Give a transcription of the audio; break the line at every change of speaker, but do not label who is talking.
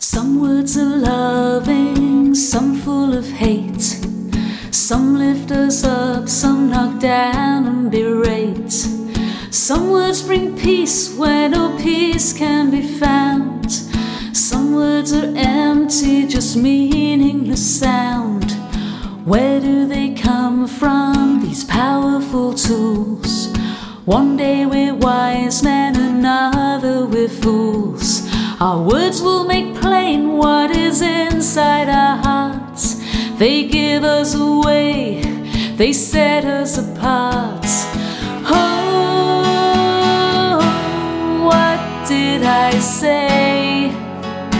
Some words are loving, some full of hate. Some lift us up, some knock down and berate. Some words bring peace where no peace can be found. Some words are empty, just meaningless sound. Where do they come from, these powerful tools? One day we're wise men, another we're fools. Our words will make plain what is inside our hearts. They give us away, they set us apart. Oh, what did I say?